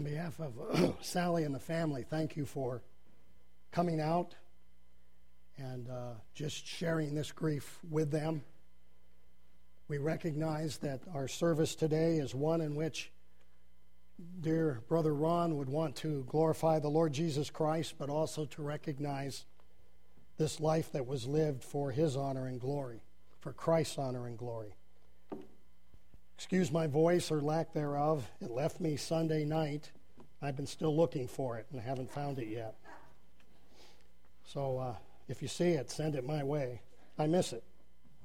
On behalf of Sally and the family, thank you for coming out and just sharing this grief with them. We recognize that our service today is one in which dear Brother Ron would want to glorify the Lord Jesus Christ, but also to recognize this life that was lived for His honor and glory, for Christ's honor and glory. Excuse my voice or lack thereof. It left me Sunday night. I've been still looking for it and haven't found it yet. So if you see it, send it my way. I miss it.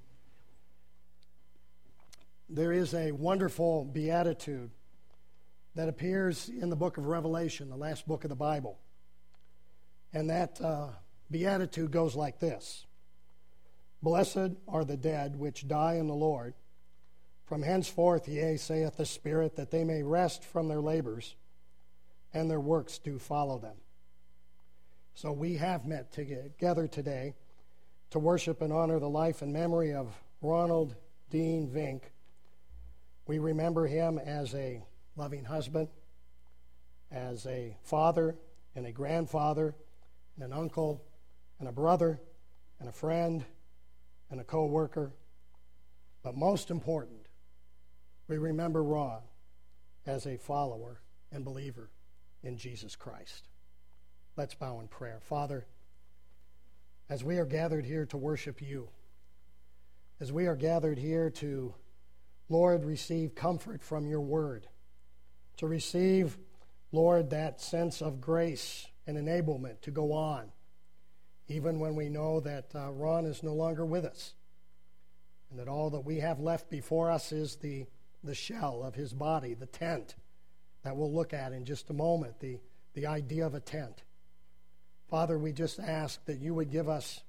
There is a wonderful beatitude that appears in the book of Revelation, the last book of the Bible. And that beatitude goes like this: Blessed are the dead which die in the Lord. From henceforth, yea, saith the Spirit, that they may rest from their labors, and their works do follow them. So we have met together today to worship and honor the life and memory of Ronald Dean Vink. We remember him as a loving husband, as a father and a grandfather, and an uncle, and a brother, and a friend, and a co-worker. But most important, we remember Ron as a follower and believer in Jesus Christ. Let's bow in prayer. Father, as we are gathered here to worship you, as we are gathered here to, Lord, receive comfort from your word, to receive, Lord, that sense of grace and enablement to go on, even when we know that Ron is no longer with us, and that all that we have left before us is the shell of his body, the tent that we'll look at in just a moment, the idea of a tent. Father, we just ask that you would give us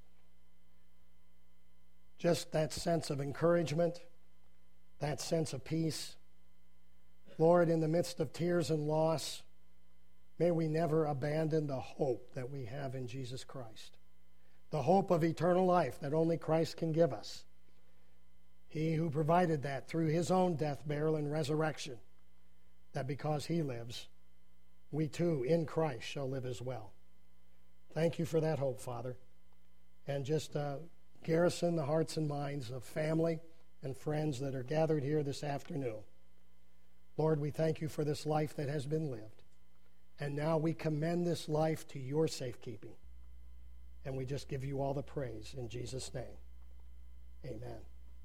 just that sense of encouragement, that sense of peace. Lord, in the midst of tears and loss, may we never abandon the hope that we have in Jesus Christ, the hope of eternal life that only Christ can give us. He who provided that through his own death, burial, and resurrection, that because he lives, we too in Christ shall live as well. Thank you for that hope, Father. And just garrison the hearts and minds of family and friends that are gathered here this afternoon. Lord, we thank you for this life that has been lived. And now we commend this life to your safekeeping. And we just give you all the praise in Jesus' name. Amen.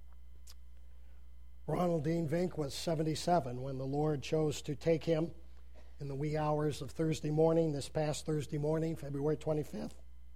Ronald Dean Vink was 77 when the Lord chose to take him in the wee hours of Thursday morning, this past Thursday morning, February 25th.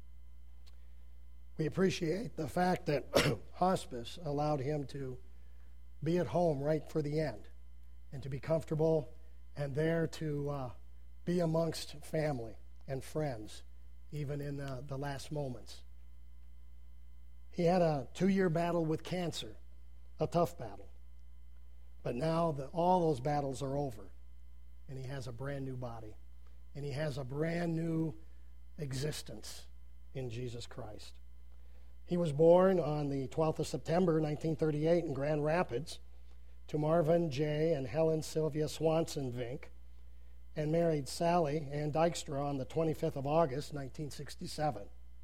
We appreciate the fact that hospice allowed him to be at home right for the end and to be comfortable and there to be amongst family and friends, even in the last moments. He had a 2-year battle with cancer, a tough battle. But now all those battles are over, and he has a brand new body, and he has a brand new existence in Jesus Christ. He was born on the 12th of September, 1938 in Grand Rapids to Marvin J. and Helen Sylvia Swanson Vink, and married Sally Ann Dykstra on the 25th of August, 1967.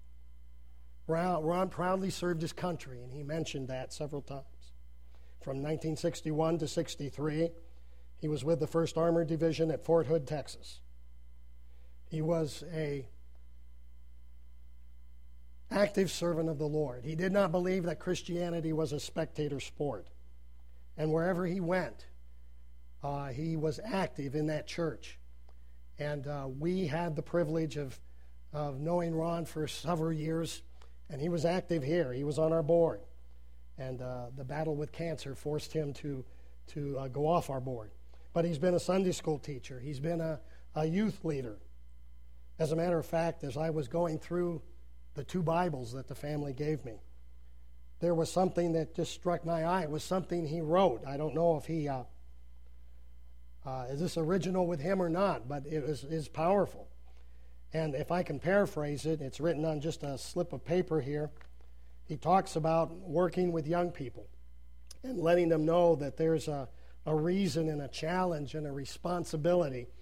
Ron proudly served his country, and he mentioned that several times. From 1961 to 63, he was with the 1st Armored Division at Fort Hood, Texas. He was an active servant of the Lord. He did not believe that Christianity was a spectator sport. And wherever he went, he was active in that church. And we had the privilege of knowing Ron for several years, and he was active here. He was on our board. And the battle with cancer forced him to go off our board. But he's been a Sunday school teacher. He's been a youth leader. As a matter of fact, as I was going through the 2 Bibles that the family gave me, there was something that just struck my eye. It was something he wrote. I don't know if he is this original with him or not, but it is powerful. And if I can paraphrase it, it's written on just a slip of paper here. He talks about working with young people and letting them know that there's a reason and a challenge and a responsibility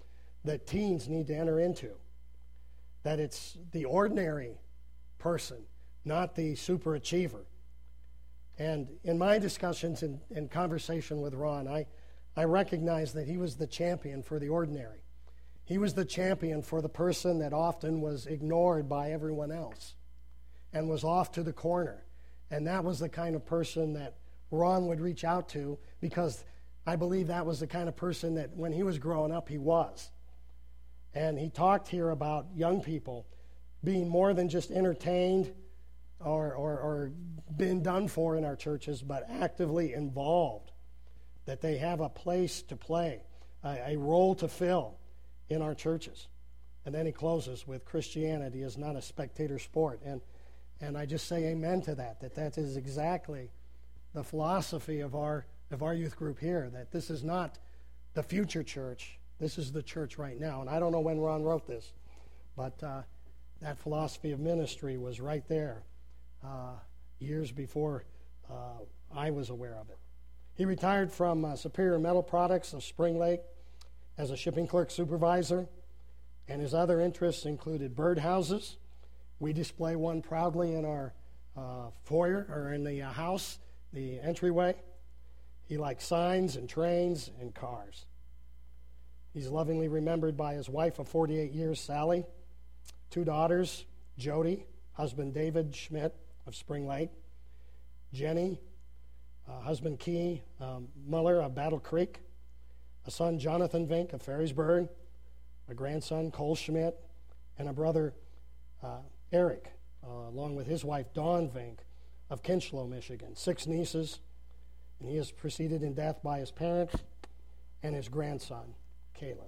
that teens need to enter into. That it's the ordinary person, not the superachiever. And in my discussions and conversation with Ron, I recognized that he was the champion for the ordinary. He was the champion for the person that often was ignored by everyone else and was off to the corner. And that was the kind of person that Ron would reach out to, because I believe that was the kind of person that when he was growing up, he was. And he talked here about young people being more than just entertained or been done for in our churches, but actively involved, that they have a place to play, a role to fill in our churches. And then he closes with, Christianity is not a spectator sport. And I just say amen to that is exactly the philosophy of our youth group here, that this is not the future church, this is the church right now. And I don't know when Ron wrote this, but that philosophy of ministry was right there years before I was aware of it. He retired from Superior Metal Products of Spring Lake as a shipping clerk supervisor, and his other interests included birdhouses. We display one proudly in our foyer, or in the house, the entryway. He likes signs and trains and cars. He's lovingly remembered by his wife of 48 years, Sally, 2 daughters, Jody, husband David Schmidt of Spring Lake, Jenny, husband Key Muller of Battle Creek, a son Jonathan Vink of Ferrysburg, a grandson Cole Schmidt, and a brother Eric, along with his wife Dawn Vink of Kinchlow, Michigan. 6 nieces, and he is preceded in death by his parents and his grandson, Caleb.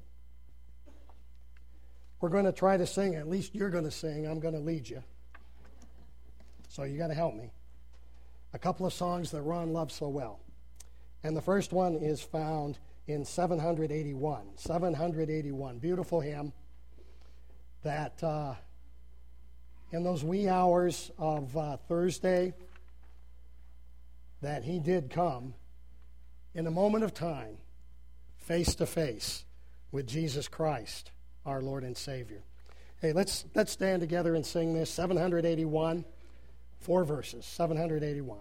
We're going to try to sing. At least you're going to sing. I'm going to lead you. So you got to help me. A couple of songs that Ron loves so well. And the first one is found in 781. 781, beautiful hymn that in those wee hours of Thursday that he did come in a moment of time, face to face with Jesus Christ, our Lord and Savior. Hey, let's stand together and sing this. 781, 4 verses, 781.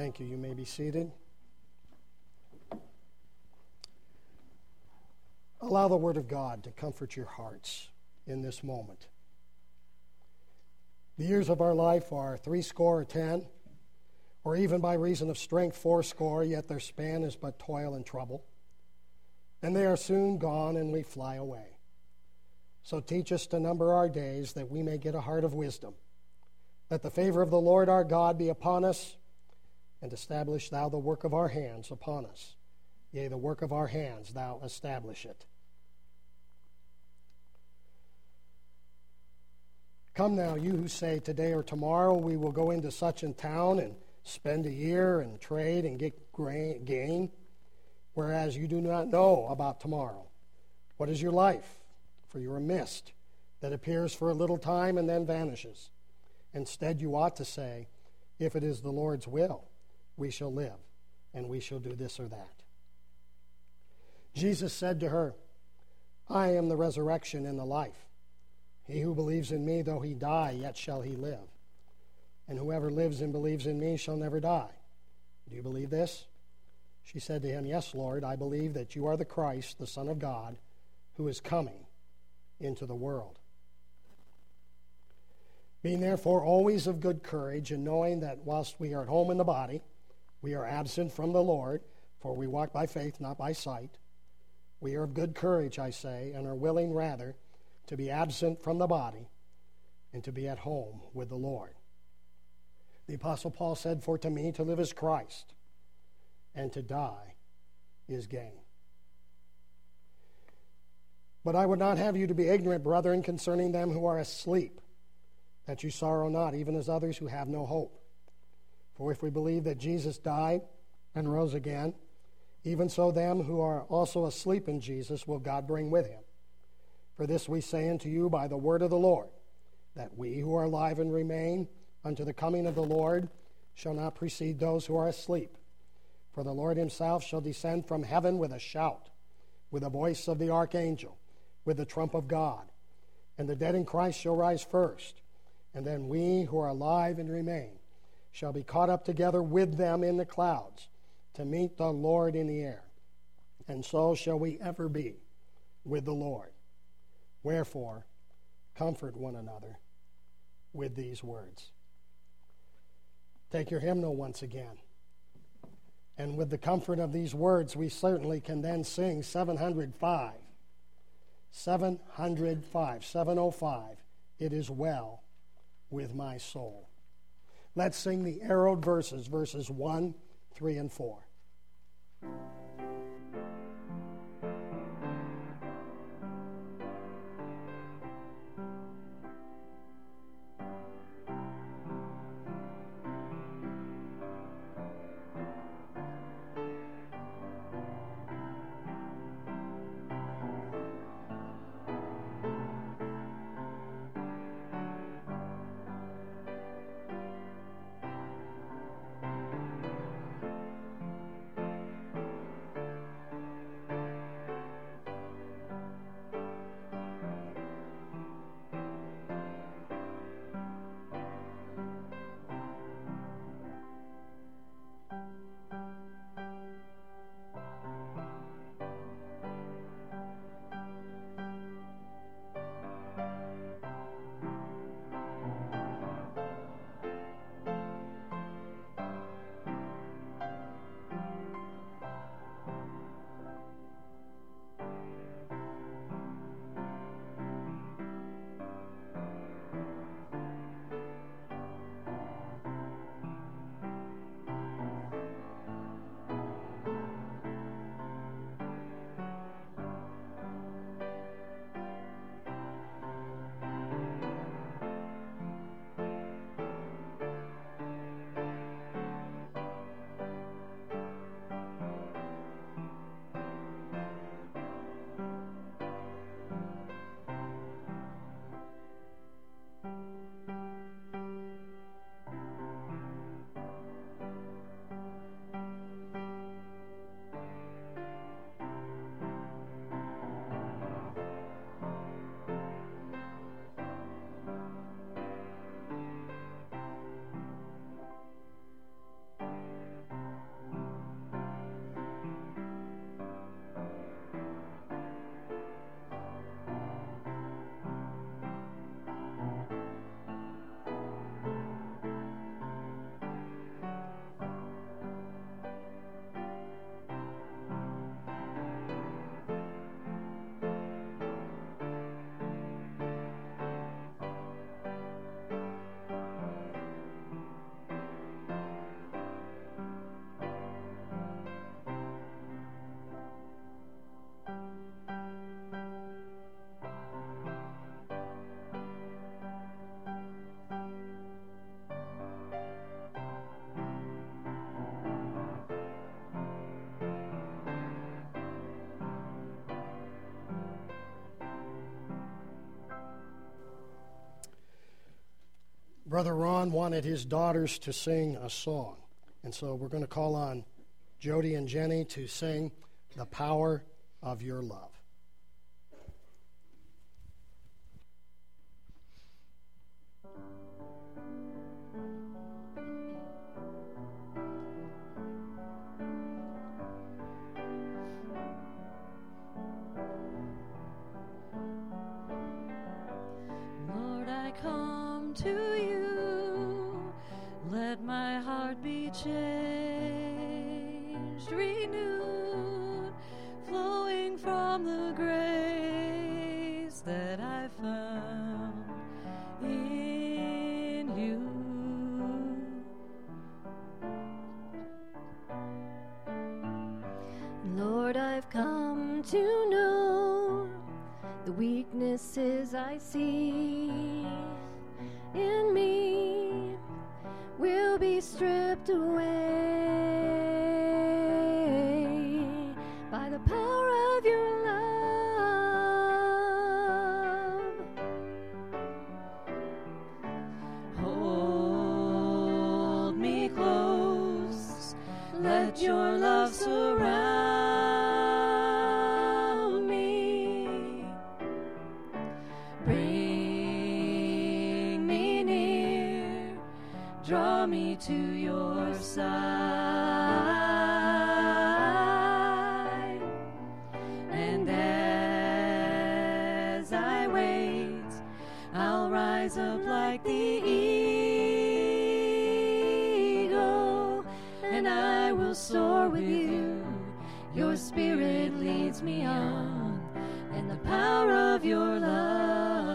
Thank you. You may be seated. Allow the Word of God to comfort your hearts in this moment. The years of our life are 70, or even by reason of strength 80, yet their span is but toil and trouble. And they are soon gone, and we fly away. So teach us to number our days, that we may get a heart of wisdom. Let the favor of the Lord our God be upon us, and establish thou the work of our hands upon us. Yea, the work of our hands, thou establish it. Come now, you who say, today or tomorrow we will go into such a town and spend a year and trade and get gain, whereas you do not know about tomorrow. What is your life? For you are a mist that appears for a little time and then vanishes. Instead, you ought to say, if it is the Lord's will, we shall live, and we shall do this or that. Jesus said to her, I am the resurrection and the life. He who believes in me, though he die, yet shall he live. And whoever lives and believes in me shall never die. Do you believe this? She said to him, Yes, Lord, I believe that you are the Christ, the Son of God, who is coming into the world. Being therefore always of good courage, and knowing that whilst we are at home in the body, we are absent from the Lord, for we walk by faith, not by sight. We are of good courage, I say, and are willing rather to be absent from the body and to be at home with the Lord. The Apostle Paul said, For to me to live is Christ, and to die is gain. But I would not have you to be ignorant, brethren, concerning them who are asleep, that you sorrow not, even as others who have no hope. For if we believe that Jesus died and rose again, even so them who are also asleep in Jesus will God bring with him. For this we say unto you by the word of the Lord, that we who are alive and remain unto the coming of the Lord shall not precede those who are asleep. For the Lord himself shall descend from heaven with a shout, with the voice of the archangel, with the trump of God. And the dead in Christ shall rise first, and then we who are alive and remain shall be caught up together with them in the clouds to meet the Lord in the air. And so shall we ever be with the Lord. Wherefore, comfort one another with these words. Take your hymnal once again. And with the comfort of these words, we certainly can then sing 705. 705. It is well with my soul. Let's sing the arrowed verses, verses 1, 3, and 4. Brother Ron wanted his daughters to sing a song. And so we're going to call on Jody and Jenny to sing The Power of Your Love. To you, let my heart be changed, renewed, flowing from the grace that I found in you. Lord, I've come to know the weaknesses I see in me will be stripped away by the power of your love. Hold me close, let your love surround me. Draw me to your side, and as I wait, I'll rise up like the eagle, and I will soar with you. Your spirit leads me on, and the power of your love.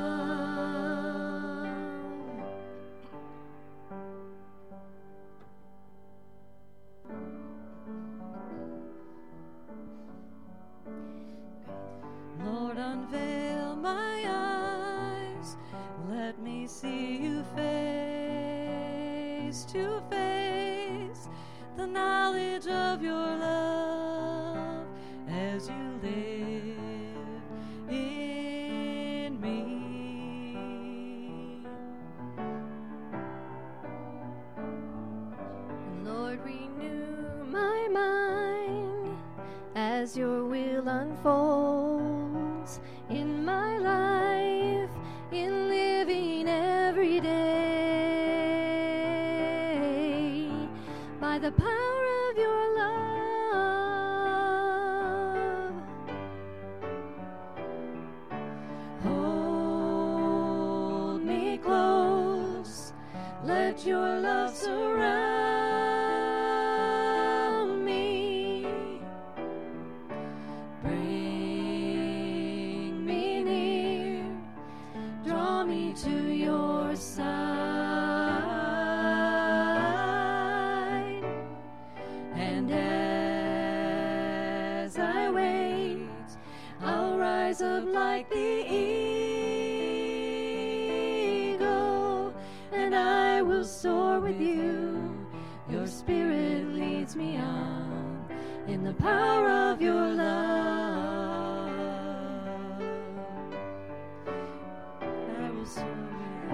Lord, unveil my eyes, let me see you face to face, the knowledge of your love as you live in me. Lord, renew my mind as your will unfolds in my life, in living every day, by the power of your love. Hold me close, let your love surround me. Bring me near, draw me to your side, and as I wait, I'll rise up like the eagle, and I will soar with you. Your spirit leads me on in the power of your love. I will soar with you.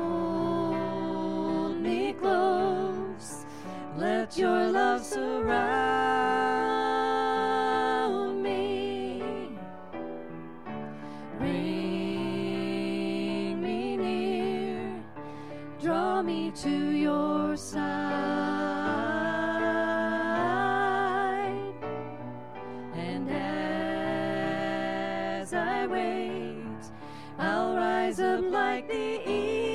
Hold me close, let your love surround me. Bring me near, draw me to your side, and as I wait, I'll rise up like the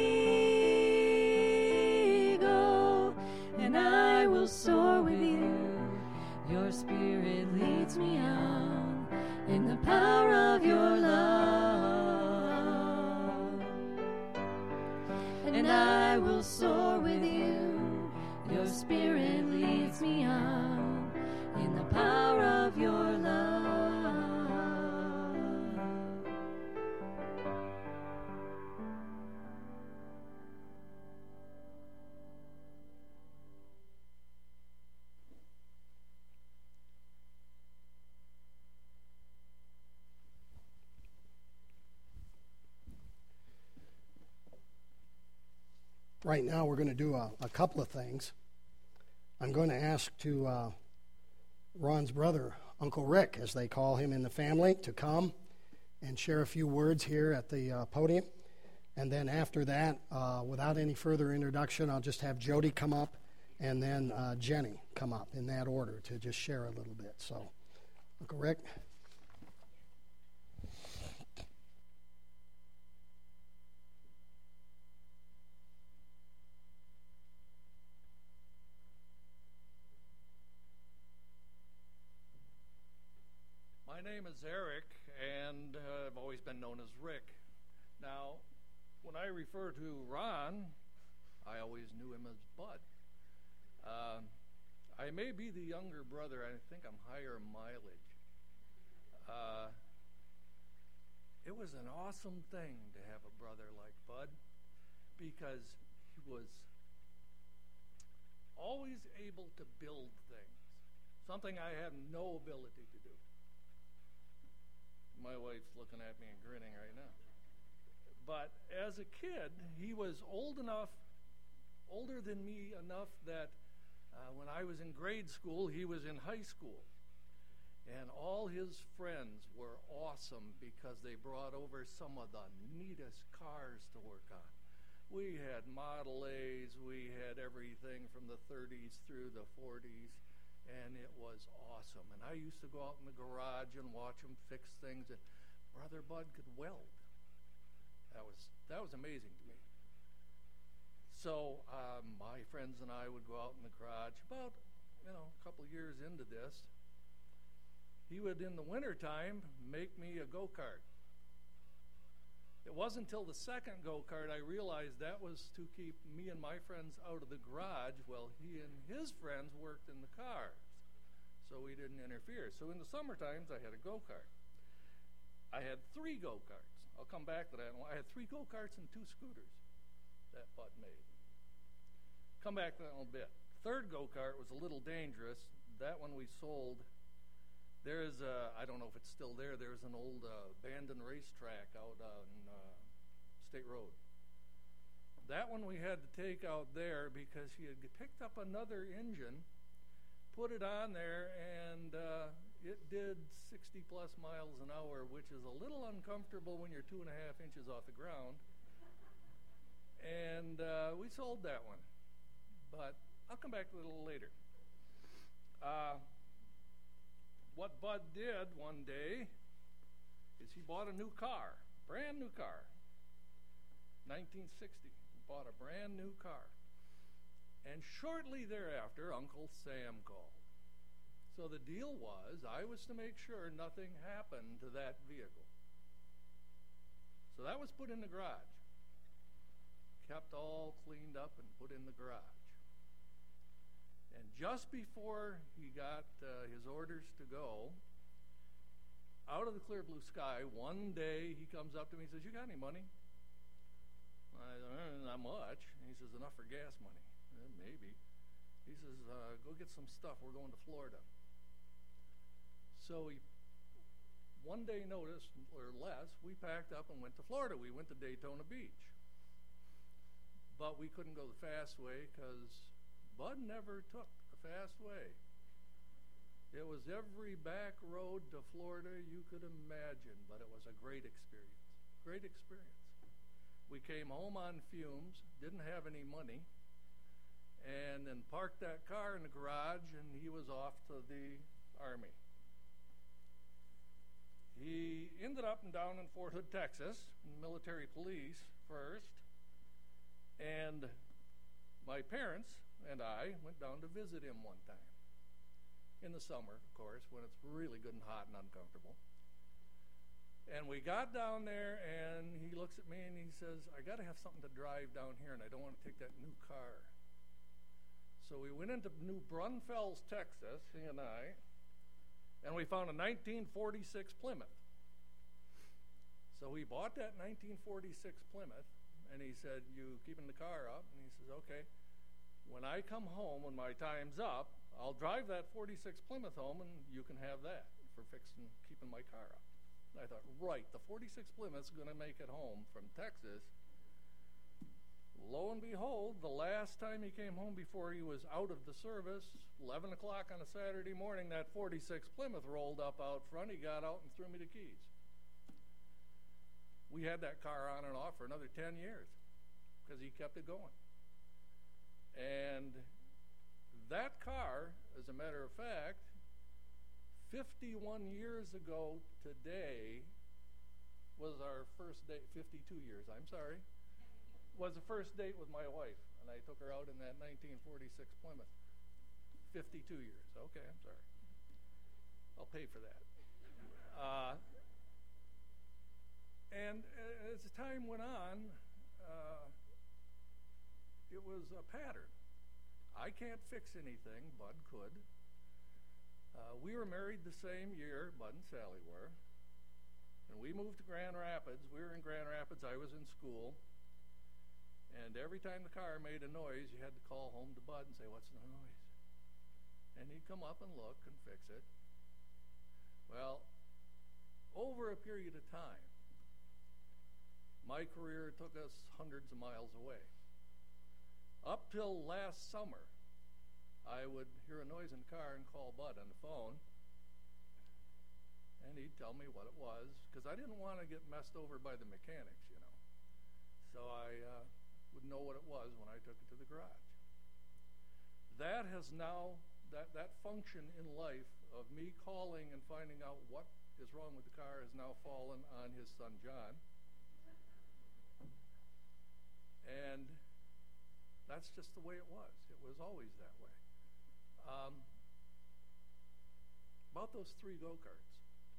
eagle, and I will soar with you. Your spirit leads me on in the power of your love, and I will soar with you. Your spirit leads me on in the power of your love. Right now we're going to do a couple of things. I'm going to ask to Ron's brother, Uncle Rick, as they call him in the family, to come and share a few words here at the podium. And then after that, without any further introduction, I'll just have Jody come up and then Jenny come up in that order to just share a little bit. So, Uncle Rick. My name is Eric, and I've always been known as Rick. Now, when I refer to Ron, I always knew him as Bud. I may be the younger brother. I think I'm higher mileage. It was an awesome thing to have a brother like Bud because he was always able to build things, something I had no ability to do. My wife's looking at me and grinning right now. But as a kid, he was older than me enough that when I was in grade school, he was in high school. And all his friends were awesome because they brought over some of the neatest cars to work on. We had Model A's, we had everything from the 30s through the 40s. And it was awesome. And I used to go out in the garage and watch him fix things. And Brother Bud could weld. That was amazing to me. So my friends and I would go out in the garage. About a couple years into this, he would in the wintertime make me a go-kart. It wasn't until the second go-kart I realized that was to keep me and my friends out of the garage while he and his friends worked in the cars. So we didn't interfere. So in the summer times, I had a go-kart. I had 3 go-karts. I'll come back to that. I had 3 go-karts and 2 scooters that Bud made. Come back to that in a bit. Third go-kart was a little dangerous. That one we sold. There's I don't know if it's still there. There's an old abandoned racetrack out on State Road. That one we had to take out there because he had picked up another engine, put it on there, and it did 60 plus miles an hour, which is a little uncomfortable when you're 2.5 inches off the ground. And we sold that one. But I'll come back to it a little later. What Bud did one day is he bought a new car, brand new car, 1960. He bought a brand new car. And shortly thereafter, Uncle Sam called. So the deal was I was to make sure nothing happened to that vehicle. So that was put in the garage. Kept all cleaned up and put in the garage. And just before he got his orders to go, out of the clear blue sky, one day he comes up to me and says, "You got any money?" I said, "Not much." And he says, "Enough for gas money." Maybe. He says, "Go get some stuff. We're going to Florida." So one day notice or less, we packed up and went to Florida. We went to Daytona Beach. But we couldn't go the fast way because Bud never took the fast way. It was every back road to Florida you could imagine, but it was a great experience. Great experience. We came home on fumes, didn't have any money, and then parked that car in the garage, and he was off to the Army. He ended up down in Fort Hood, Texas, in military police first, and my parents and I went down to visit him one time. In the summer, of course, when it's really good and hot and uncomfortable. And we got down there, and he looks at me and he says, "I got to have something to drive down here, and I don't want to take that new car." So we went into New Braunfels, Texas, he and I, and we found a 1946 Plymouth. So we bought that 1946 Plymouth, and he said, "You keeping the car up?" And he says, "Okay. When I come home, when my time's up, I'll drive that 46 Plymouth home, and you can have that for keeping my car up." And I thought, right, the 46 Plymouth's going to make it home from Texas. Lo and behold, last time he came home before he was out of the service, 11 o'clock on a Saturday morning, that 46 Plymouth rolled up out front. He got out and threw me the keys. We had that car on and off for another 10 years because he kept it going. And that car, as a matter of fact, 51 years ago today was our first date, 52 years, I'm sorry, was the first date with my wife. And I took her out in that 1946 Plymouth. 52 years. Okay, I'm sorry. I'll pay for that. And as the time went on, it was a pattern. I can't fix anything. Bud could. We were married the same year, Bud and Sally were. And we moved to Grand Rapids. We were in Grand Rapids. I was in school. And every time the car made a noise, you had to call home to Bud and say, "What's the noise?" And he'd come up and look and fix it. Well, over a period of time, my career took us hundreds of miles away. Up till last summer, I would hear a noise in the car and call Bud on the phone, and he'd tell me what it was, because I didn't want to get messed over by the mechanics, you know. So I would know what it was when I took it to the garage. That has now, that function in life of me calling and finding out what is wrong with the car has now fallen on his son John. And that's just the way it was. It was always that way. About those 3 go-karts.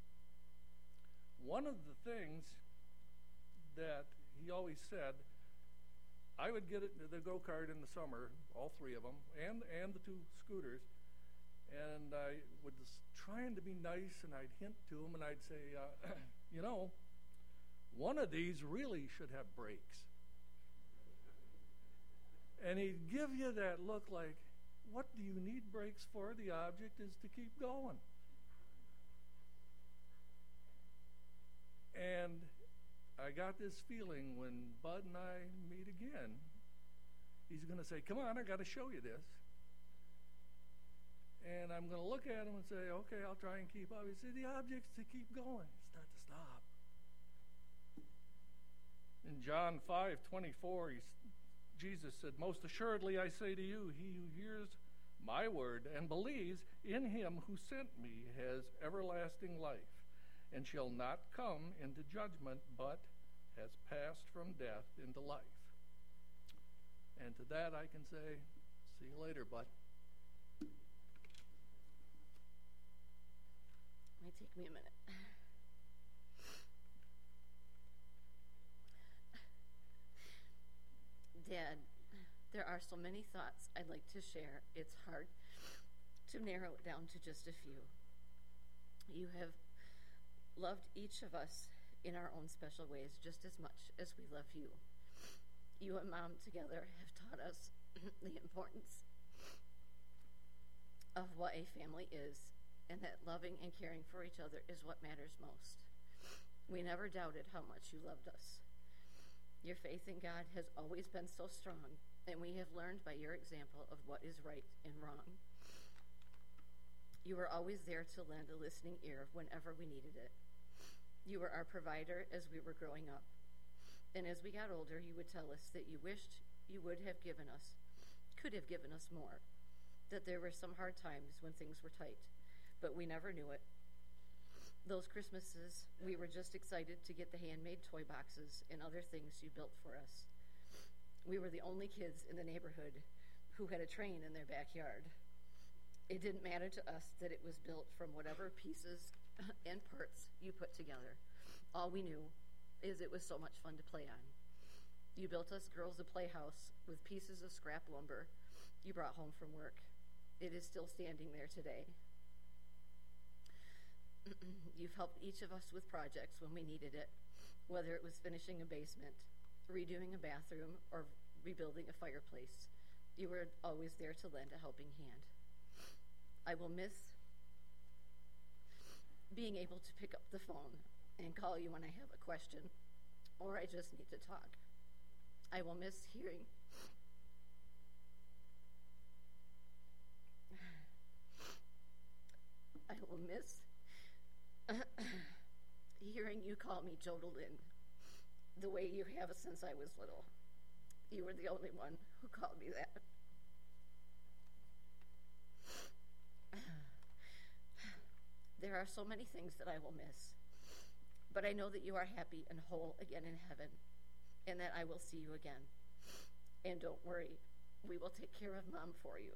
One of the things that he always said, I would get the go-kart in the summer, all 3 of them, and the 2 scooters, and I was trying to be nice, and I'd hint to him, and I'd say, you know, one of these really should have brakes. And he'd give you that look like, what do you need brakes for? The object is to keep going. And I got this feeling when Bud and I meet again, he's going to say, "Come on, I got to show you this." And I'm going to look at him and say, "Okay, I'll try and keep up." He said, "The object's to keep going. It's not to stop." In John 5:24, Jesus said, "Most assuredly I say to you, he who hears my word and believes in him who sent me has everlasting life, and shall not come into judgment, but has passed from death into life." And to that I can say, see you later, bud. Might take me a minute. Dad, there are so many thoughts I'd like to share. It's hard to narrow it down to just a few. You have loved each of us in our own special ways just as much as we love you. You and Mom together have taught us the importance of what a family is, and that loving and caring for each other is what matters most. We never doubted how much you loved us. Your faith in God has always been so strong, and we have learned by your example of what is right and wrong. You were always there to lend a listening ear whenever we needed it. You were our provider as we were growing up. And as we got older, you would tell us that you wished you could have given us more, that there were some hard times when things were tight, but we never knew it. Those Christmases, we were just excited to get the handmade toy boxes and other things you built for us. We were the only kids in the neighborhood who had a train in their backyard. It didn't matter to us that it was built from whatever pieces and parts you put together. All we knew is it was so much fun to play on. You built us girls a playhouse with pieces of scrap lumber you brought home from work. It is still standing there today. You've helped each of us with projects when we needed it, whether it was finishing a basement, redoing a bathroom, or rebuilding a fireplace. You were always there to lend a helping hand. I will miss being able to pick up the phone and call you when I have a question or I just need to talk. I will miss hearing me Jodalyn the way you have since I was little. You were the only one who called me that. There are so many things that I will miss, but I know that you are happy and whole again in heaven, and that I will see you again. And don't worry, we will take care of Mom for you.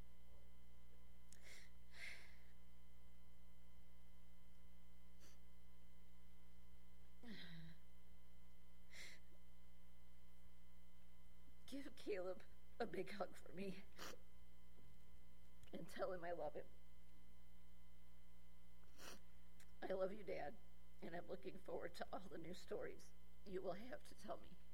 Give Caleb a big hug for me and tell him I love him. I love you, Dad, and I'm looking forward to all the new stories you will have to tell me.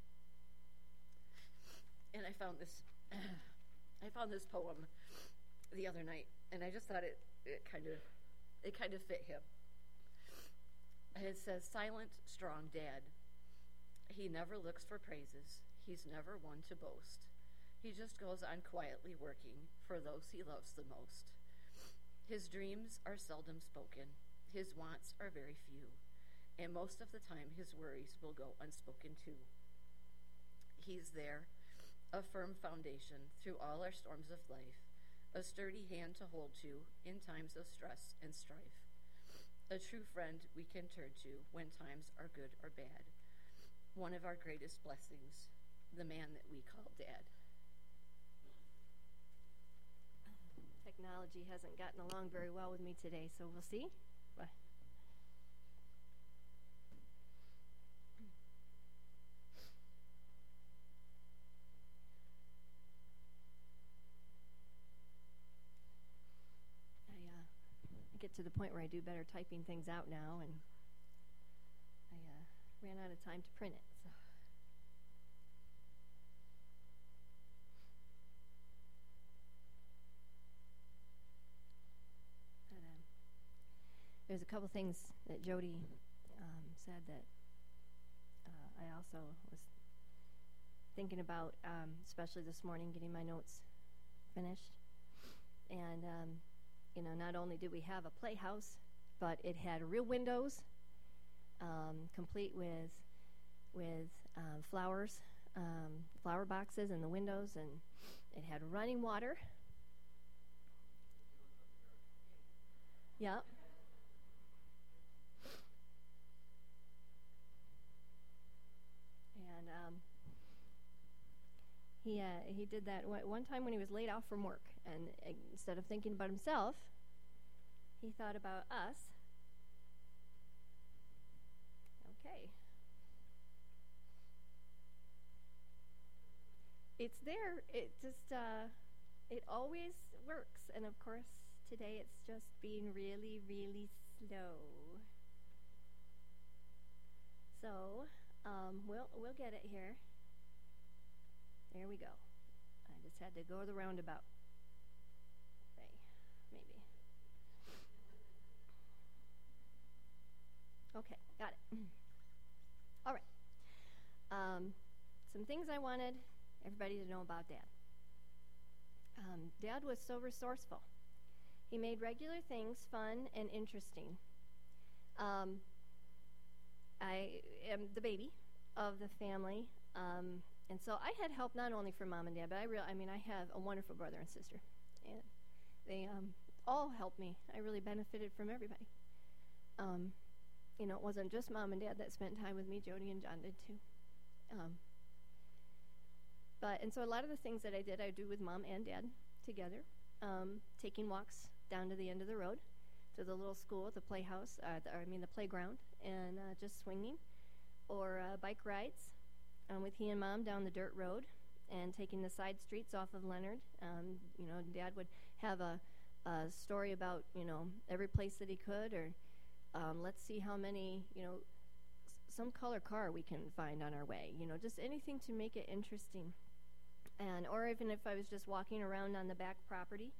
And I found this poem the other night, and I just thought it kind of fit him. And it says, "Silent, strong Dad. He never looks for praises. He's never one to boast. He just goes on quietly working for those he loves the most. His dreams are seldom spoken. His wants are very few. And most of the time his worries will go unspoken too. He's there, a firm foundation through all our storms of life, a sturdy hand to hold to in times of stress and strife, a true friend we can turn to when times are good or bad. One of our greatest blessings, the man that we call Dad." Technology hasn't gotten along very well with me today, so we'll see. Bye. I get to the point where I do better typing things out now, and I ran out of time to print it. So. There's a couple things that Jody said that I also was thinking about, especially this morning, getting my notes finished. And, not only did we have a playhouse, but it had real windows, complete with flowers, flower boxes in the windows, and it had running water. Yep. He did that one time when he was laid off from work, and instead of thinking about himself, he thought about us. Okay. It's there. It just, it always works. And of course, today it's just being really, really slow. So, we'll get it here. There we go. I just had to go the roundabout. Okay, maybe. Okay, got it. All right. Some things I wanted everybody to know about Dad. Dad was so resourceful. He made regular things fun and interesting. I am the baby of the family. And so I had help not only from Mom and Dad, but I have a wonderful brother and sister. And they all helped me. I really benefited from everybody. It wasn't just Mom and Dad that spent time with me. Jody and John did too. And so a lot of the things that I did, I do with Mom and Dad together. Taking walks down to the end of the road to the little school, the playhouse, the playground, and just swinging. Or bike rides. With he and Mom down the dirt road and taking the side streets off of Leonard. Dad would have a story about, every place that he could, or let's see how many, some color car we can find on our way, just anything to make it interesting. Or even if I was just walking around on the back property,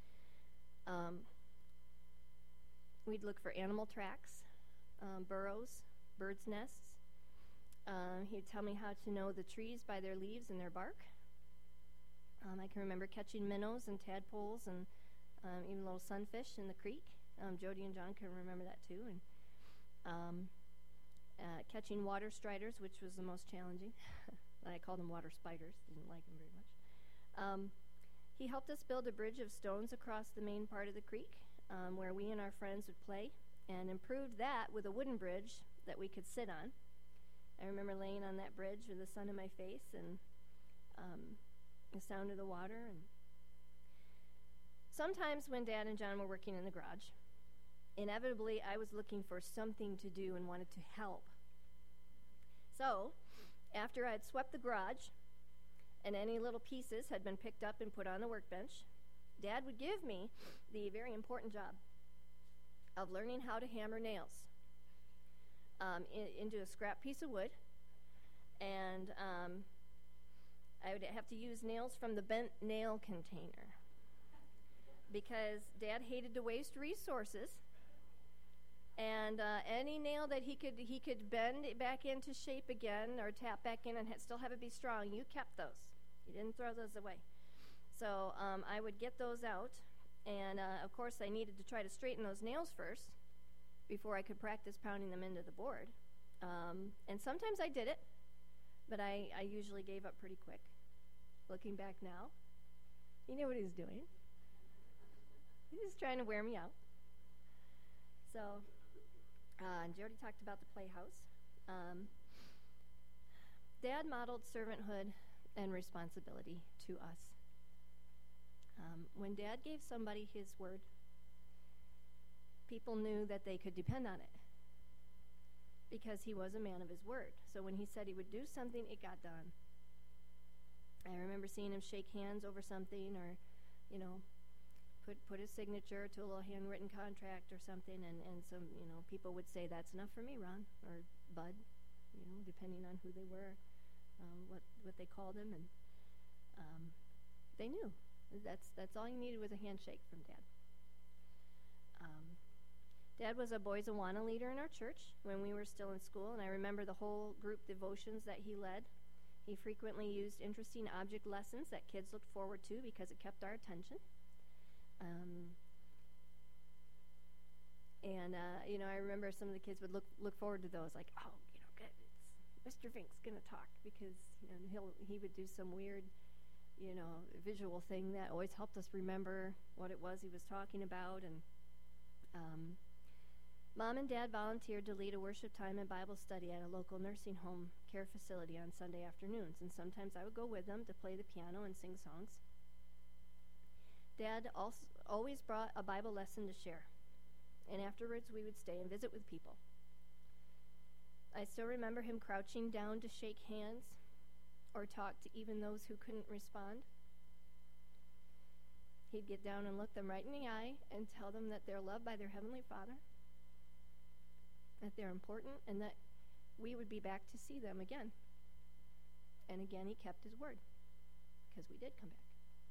we'd look for animal tracks, burrows, birds' nests. He'd tell me how to know the trees by their leaves and their bark. I can remember catching minnows and tadpoles and even little sunfish in the creek. Jody and John can remember that too. catching water striders, which was the most challenging. I called them water spiders. Didn't like them very much. He helped us build a bridge of stones across the main part of the creek where we and our friends would play, and improved that with a wooden bridge that we could sit on. I remember laying on that bridge with the sun in my face and the sound of the water. And sometimes when Dad and John were working in the garage, inevitably I was looking for something to do and wanted to help. So, after I had swept the garage and any little pieces had been picked up and put on the workbench, Dad would give me the very important job of learning how to hammer nails into a scrap piece of wood. And I would have to use nails from the bent nail container because Dad hated to waste resources. And any nail that he could bend it back into shape again or tap back in and still have it be strong, you kept those. You didn't throw those away. So I would get those out, and of course I needed to try to straighten those nails first before I could practice pounding them into the board. And sometimes I did it, but I usually gave up pretty quick. Looking back now, he knew what he was doing. He was trying to wear me out. So, and Jody talked about the playhouse. Dad modeled servanthood and responsibility to us. When Dad gave somebody his word, people knew that they could depend on it because he was a man of his word. So when he said he would do something, it got done. I remember seeing him shake hands over something, or, put his signature to a little handwritten contract or something, and some, people would say, "That's enough for me, Ron," or Bud, depending on who they were, what they called him, and they knew. That's all you needed was a handshake from Dad. Dad was a Boys Awana leader in our church when we were still in school, and I remember the whole group devotions that he led. He frequently used interesting object lessons that kids looked forward to because it kept our attention. I remember some of the kids would look forward to those, like, oh, good, it's Mr. Fink's gonna talk, because he would do some weird, visual thing that always helped us remember what it was he was talking about. And Mom and Dad volunteered to lead a worship time and Bible study at a local nursing home care facility on Sunday afternoons, and sometimes I would go with them to play the piano and sing songs. Dad always brought a Bible lesson to share, and afterwards we would stay and visit with people. I still remember him crouching down to shake hands or talk to even those who couldn't respond. He'd get down and look them right in the eye and tell them that they're loved by their Heavenly Father, that they're important, and that we would be back to see them again. And again, he kept his word, because we did come back.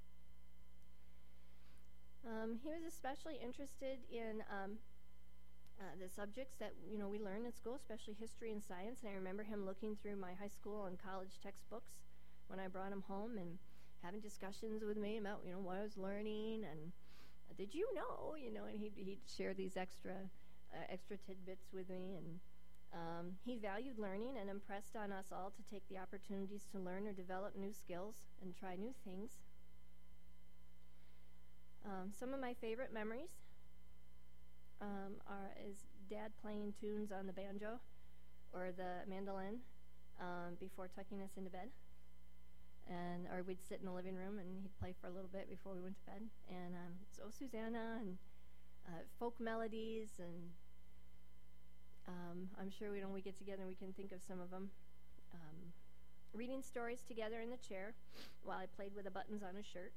He was especially interested in the subjects that we learned in school, especially history and science. And I remember him looking through my high school and college textbooks when I brought him home and having discussions with me about what I was learning, and did you know, and he'd share these extra tidbits with me. And he valued learning and impressed on us all to take the opportunities to learn or develop new skills and try new things. Some of my favorite memories is Dad playing tunes on the banjo or the mandolin before tucking us into bed, or we'd sit in the living room and he'd play for a little bit before we went to bed. And so Susanna and folk melodies, and I'm sure we get together and we can think of some of them. Reading stories together in the chair while I played with the buttons on his shirt.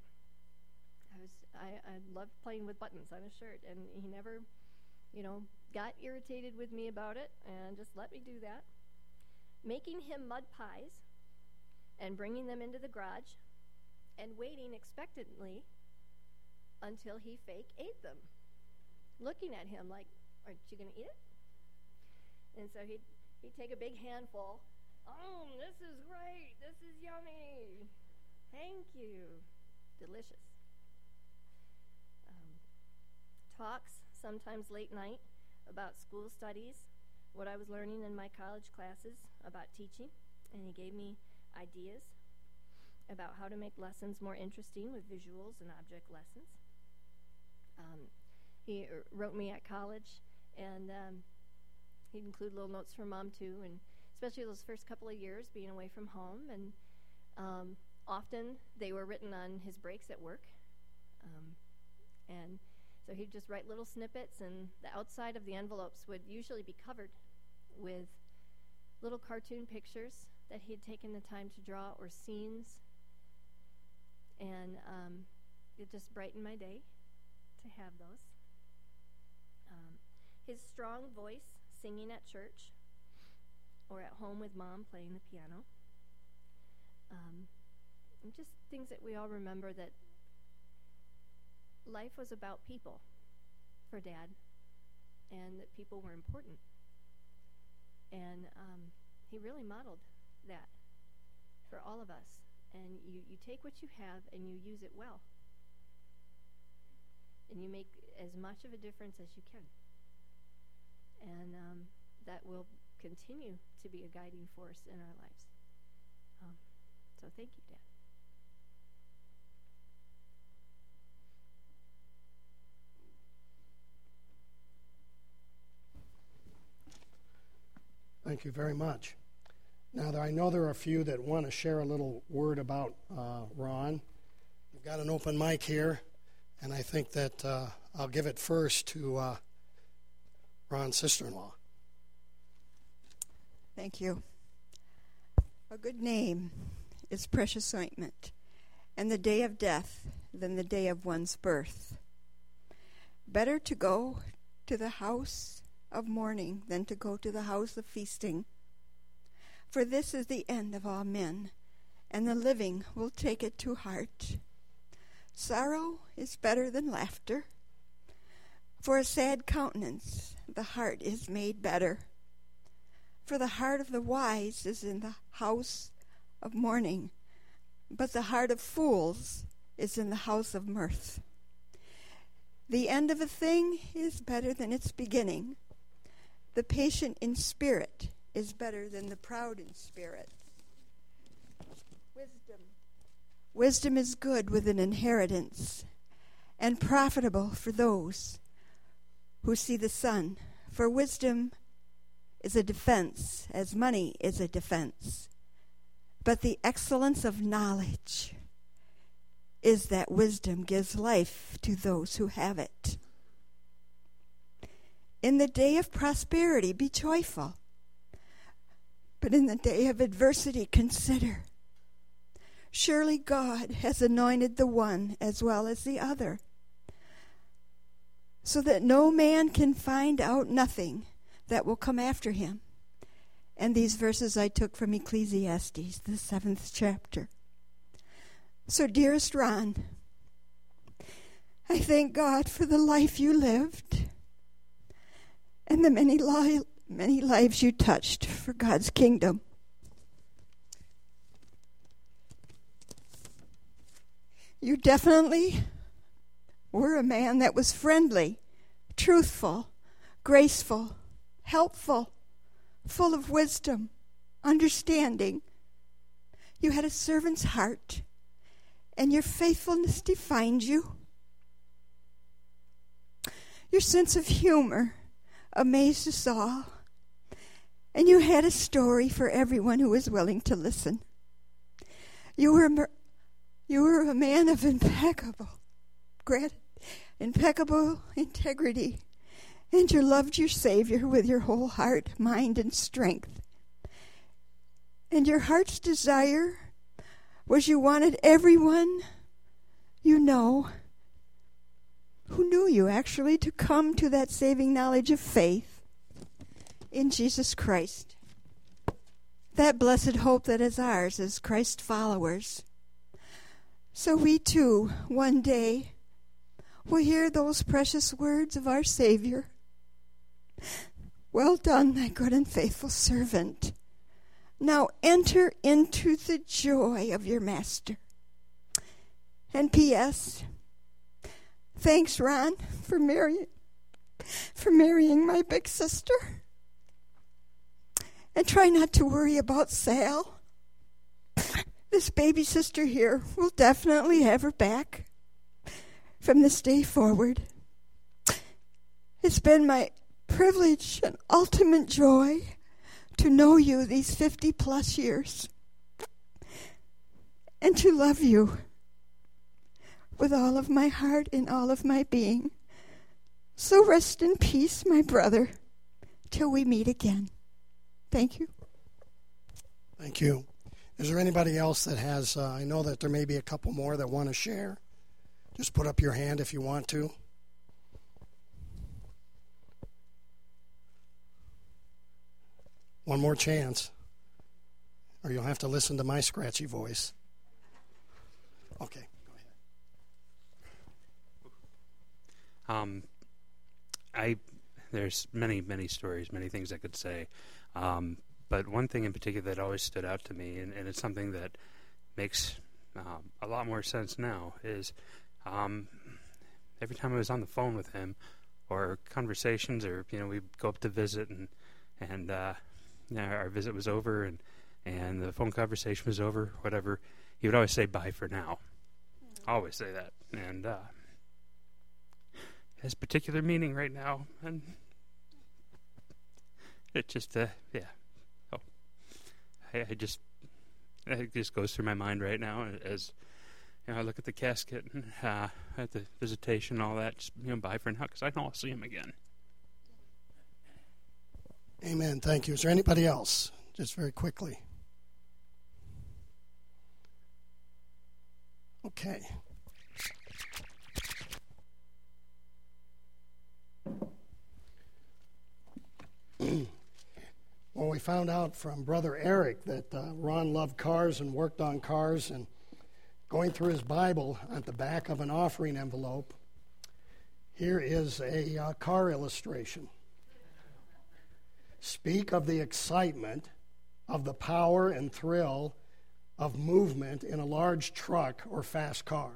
I loved playing with buttons on his shirt, and he never, got irritated with me about it and just let me do that. Making him mud pies and bringing them into the garage and waiting expectantly until he fake ate them. Looking at him like, aren't you going to eat it? And so he'd take a big handful. Oh, this is great. This is yummy. Thank you. Delicious. Talks, sometimes late night, about school studies what I was learning in my college classes about teaching, and he gave me ideas about how to make lessons more interesting with visuals and object lessons. He wrote me at college, and he'd include little notes from Mom too, and especially those first couple of years being away from home, and often they were written on his breaks at work. And so he'd just write little snippets, and the outside of the envelopes would usually be covered with little cartoon pictures that he'd taken the time to draw, or scenes. And it just brightened my day to have those. His strong voice singing at church or at home with Mom playing the piano. And just things that we all remember, that life was about people for Dad, and that people were important. And he really modeled that for all of us. And you take what you have and you use it well. And you make as much of a difference as you can. And that will continue to be a guiding force in our lives. So thank you, Dad. Thank you very much. Now, I know there are a few that want to share a little word about Ron. We've got an open mic here, and I think that I'll give it first to Ron's sister-in-law. Thank you. A good name is precious ointment, and the day of death than the day of one's birth. Better to go to the house of mourning than to go to the house of feasting. For this is the end of all men, and the living will take it to heart. Sorrow is better than laughter. For a sad countenance the heart is made better. For the heart of the wise is in the house of mourning, but the heart of fools is in the house of mirth. The end of a thing is better than its beginning. The patient in spirit is better than the proud in spirit. Wisdom is good with an inheritance, and profitable for those who see the sun. For wisdom is a defense, as money is a defense. But the excellence of knowledge is that wisdom gives life to those who have it. In the day of prosperity, be joyful. But in the day of adversity, consider. Surely God has anointed the one as well as the other, so that no man can find out nothing that will come after him. And these verses I took from Ecclesiastes, the 7th chapter. So, dearest Ron, I thank God for the life you lived and the many lives you touched for God's kingdom. You definitely were a man that was friendly, truthful, graceful, helpful, full of wisdom, understanding. You had a servant's heart, and your faithfulness defined you. Your sense of humor amazed us all, and you had a story for everyone who was willing to listen. You were a man of impeccable integrity, and you loved your Savior with your whole heart, mind, and strength. And your heart's desire was you wanted everyone you know, who knew you actually, to come to that saving knowledge of faith in Jesus Christ. That blessed hope that is ours as Christ followers. So we too, one day, will hear those precious words of our Savior. Well done, thy good and faithful servant. Now enter into the joy of your master. And P.S. Thanks, Ron, for marrying my big sister. And try not to worry about Sal. This baby sister here will definitely have her back from this day forward. It's been my privilege and ultimate joy to know you these 50-plus years and to love you with all of my heart and all of my being. So rest in peace, my brother, till we meet again. Thank you. Thank you. Is there anybody else that has, I know that there may be a couple more that want to share. Just put up your hand if you want to. One more chance, or you'll have to listen to my scratchy voice. Okay, go ahead. There's many stories, many things I could say. But one thing in particular that always stood out to me, and it's something that makes a lot more sense now, is every time I was on the phone with him, or conversations, or we'd go up to visit, and our visit was over, and the phone conversation was over, whatever, he would always say, "Bye for now." Always say that, and it has particular meaning right now, and it just it just goes through my mind right now as I look at the casket and at the visitation and all that. Just bye for now, because I know I'll see him again. Amen. Thank you. Is there anybody else? Just very quickly. Okay. Well, we found out from Brother Eric that Ron loved cars and worked on cars, and going through his Bible at the back of an offering envelope, here is a car illustration. Speak of the excitement of the power and thrill of movement in a large truck or fast car.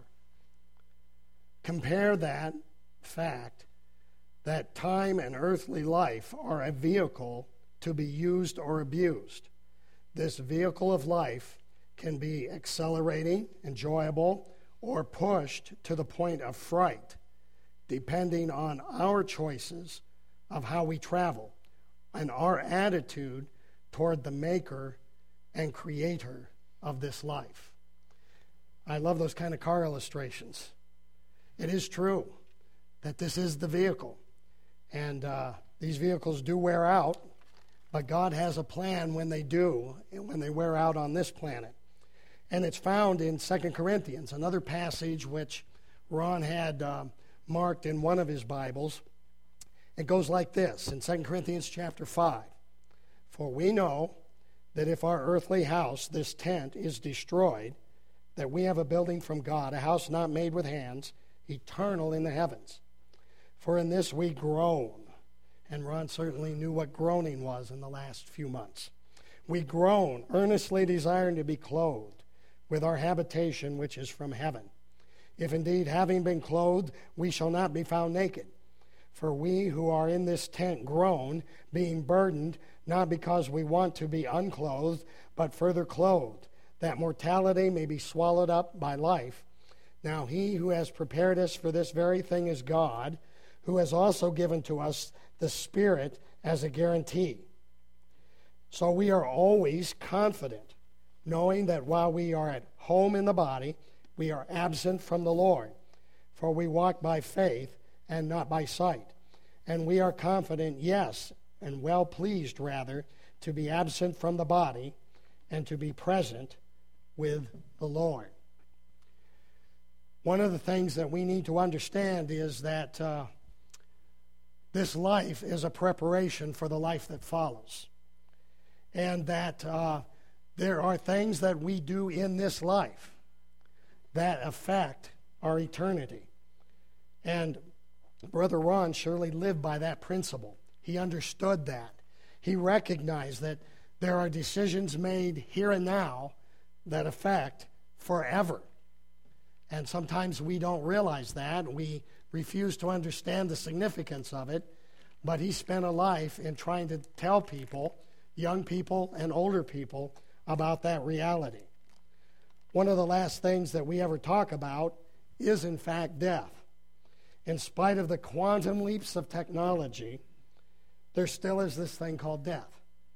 Compare that fact that time and earthly life are a vehicle to be used or abused. This vehicle of life can be accelerating, enjoyable, or pushed to the point of fright, depending on our choices of how we travel and our attitude toward the maker and creator of this life. I love those kind of car illustrations. It is true that this is the vehicle, and these vehicles do wear out, but God has a plan when they do, and when they wear out on this planet. And it's found in 2 Corinthians, another passage which Ron had marked in one of his Bibles. It goes like this in 2 Corinthians chapter 5. For we know that if our earthly house, this tent, is destroyed, that we have a building from God, a house not made with hands, eternal in the heavens. For in this we groan. And Ron certainly knew what groaning was in the last few months. We groan, earnestly desiring to be clothed with our habitation which is from heaven. If indeed, having been clothed, we shall not be found naked. For we who are in this tent groan, being burdened, not because we want to be unclothed, but further clothed, that mortality may be swallowed up by life. Now he who has prepared us for this very thing is God, who has also given to us the Spirit as a guarantee. So we are always confident, knowing that while we are at home in the body, we are absent from the Lord. For we walk by faith and not by sight. And we are confident, yes, and well pleased, rather, to be absent from the body and to be present with the Lord. One of the things that we need to understand is that this life is a preparation for the life that follows. And that there are things that we do in this life that affect our eternity. And Brother Ron surely lived by that principle. He understood that. He recognized that there are decisions made here and now that affect forever. And sometimes we don't realize that. We refuse to understand the significance of it. But he spent a life in trying to tell people young people and older people about that reality. One of the last things that we ever talk about is, in fact, death. In spite of the quantum leaps of technology, there still is this thing called death.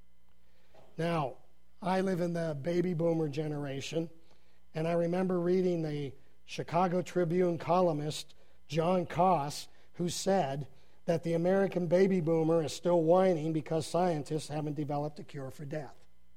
Now, I live in the baby boomer generation, and I remember reading the Chicago Tribune columnist John Koss, who said that the American baby boomer is still whining because scientists haven't developed a cure for death.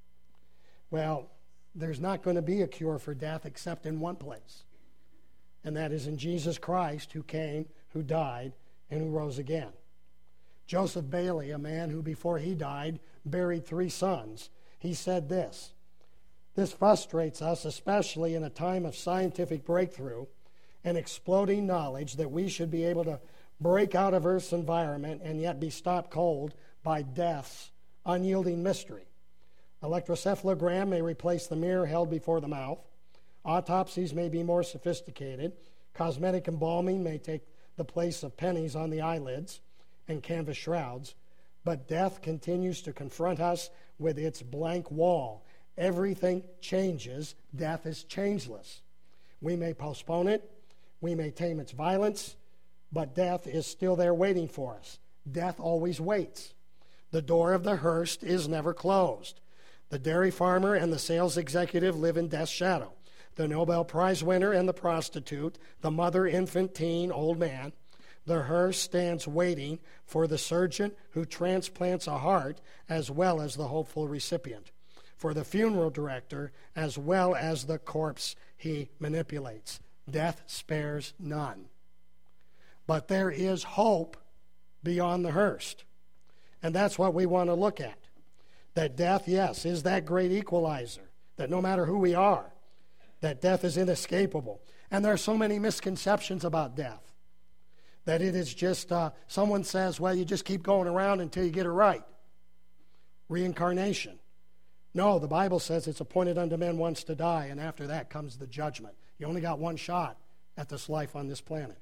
Well, there's not going to be a cure for death except in one place, and that is in Jesus Christ, who came, who died, and who rose again. Joseph Bailey, a man who before he died buried 3 sons, he said this: "This frustrates us, especially in a time of scientific breakthrough and exploding knowledge, that we should be able to break out of Earth's environment and yet be stopped cold by death's unyielding mystery. Electrocephalogram may replace the mirror held before the mouth. Autopsies may be more sophisticated. Cosmetic embalming may take the place of pennies on the eyelids and canvas shrouds. But death continues to confront us with its blank wall. Everything changes. Death is changeless. We may postpone it. We may tame its violence. But death is still there waiting for us. Death always waits. The door of the hearse is never closed. The dairy farmer and the sales executive live in death's shadow. The Nobel Prize winner and the prostitute, the mother, infant, teen, old man. The hearse stands waiting for the surgeon who transplants a heart as well as the hopeful recipient, for the funeral director as well as the corpse he manipulates. Death spares none. But there is hope beyond the hearse. And that's what we want to look at. That death, yes, is that great equalizer, that no matter who we are, that death is inescapable. And there are so many misconceptions about death, that it is just, someone says, well, you just keep going around until you get it right. Reincarnation. No, the Bible says it's appointed unto men once to die, and after that comes the judgment. You only got one shot at this life on this planet.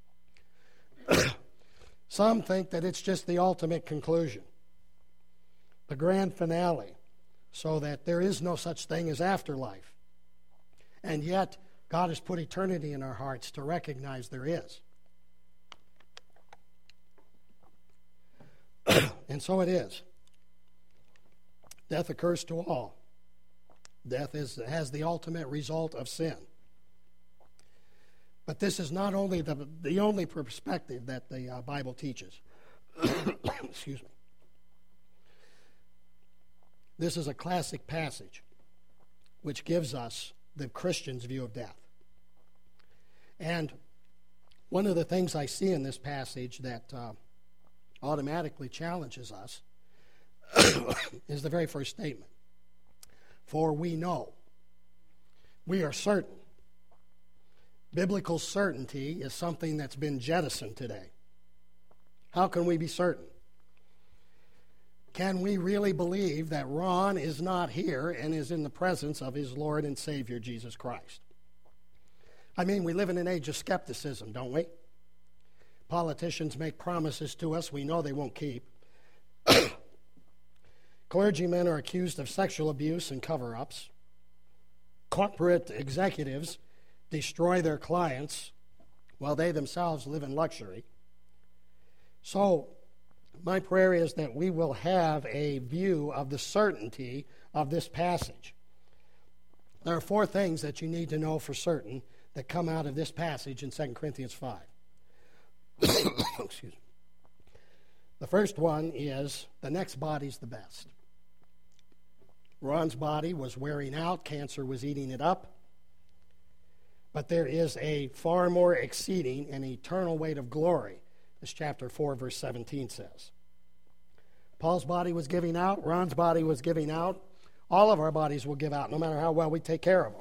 Some think that it's just the ultimate conclusion, the grand finale, so that there is no such thing as afterlife. And yet, God has put eternity in our hearts to recognize there is. And so it is. Death occurs to all. Death has the ultimate result of sin. But this is not only the only perspective that the Bible teaches. Excuse me. This is a classic passage which gives us the Christian's view of death. And one of the things I see in this passage that automatically challenges us is the very first statement. For we know. We are certain. Biblical certainty is something that's been jettisoned today. How can we be certain? Can we really believe that Ron is not here and is in the presence of his Lord and Savior, Jesus Christ? I mean, we live in an age of skepticism, don't we? Politicians make promises to us we know they won't keep. Clergymen are accused of sexual abuse and cover-ups. Corporate executives destroy their clients while they themselves live in luxury. So, my prayer is that we will have a view of the certainty of this passage. There are 4 things that you need to know for certain that come out of this passage in 2 Corinthians 5. Excuse me. The first one is the next body's the best. Ron's body was wearing out. Cancer was eating it up. But there is a far more exceeding and eternal weight of glory, as chapter 4, verse 17 says. Paul's body was giving out. Ron's body was giving out. All of our bodies will give out, no matter how well we take care of them.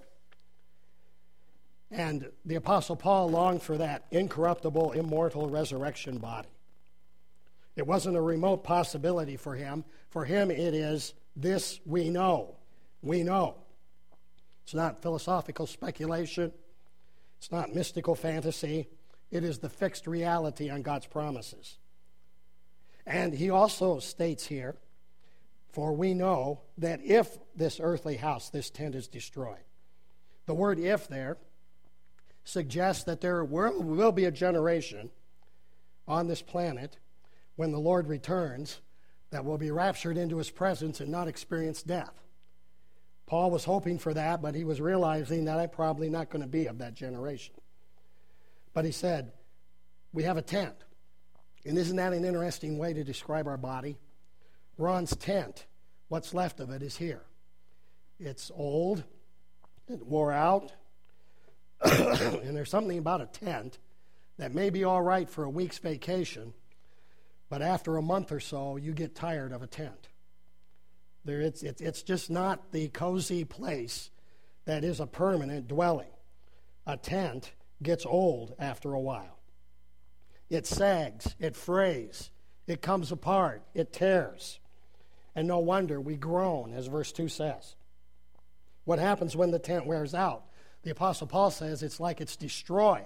And the Apostle Paul longed for that incorruptible, immortal resurrection body. It wasn't a remote possibility for him. For him, it is this we know. We know. It's not philosophical speculation. It's not mystical fantasy. It is the fixed reality on God's promises. And he also states here, For we know that if this earthly house, this tent, is destroyed. The word if there suggests that there will be a generation on this planet when the Lord returns that will be raptured into his presence and not experience death. Paul was hoping for that, but he was realizing that I'm probably not going to be of that generation. But he said, we have a tent. And isn't that an interesting way to describe our body? Ron's tent, what's left of it, is here. It's old, it wore out, and there's something about a tent that may be all right for a week's vacation, but after a month or so, you get tired of a tent. It's just not the cozy place that is a permanent dwelling. A tent gets old after a while. It sags, it frays, it comes apart, it tears. And no wonder we groan, as verse 2 says. What happens when the tent wears out? The Apostle Paul says it's like it's destroyed.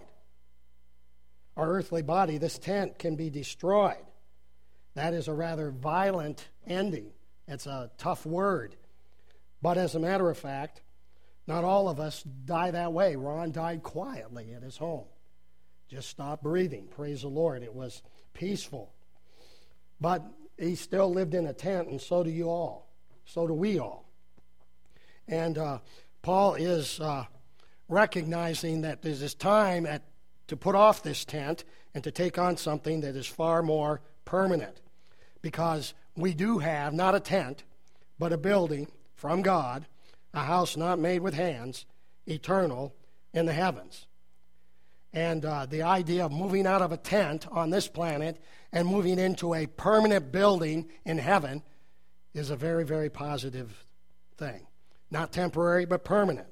Our earthly body, this tent, can be destroyed. That is a rather violent ending. It's a tough word. But as a matter of fact, not all of us die that way. Ron died quietly at his home. Just stopped breathing. Praise the Lord. It was peaceful. But he still lived in a tent, and so do you all. So do we all. And Paul is recognizing that there's this time to put off this tent and to take on something that is far more permanent. Because we do have not a tent, but a building from God, a house not made with hands, eternal in the heavens. And the idea of moving out of a tent on this planet and moving into a permanent building in heaven is a very, very positive thing. Not temporary, but permanent.